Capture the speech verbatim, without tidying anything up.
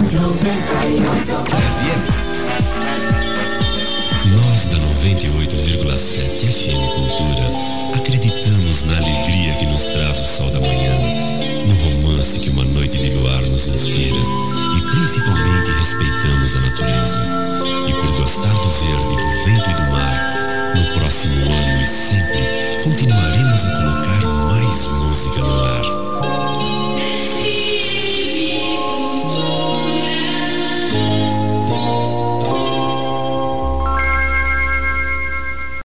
Nós da noventa e oito vírgula sete F M Cultura acreditamos na alegria que nos traz o sol da manhã, no romance que uma noite de luar nos inspira e principalmente respeitamos a natureza.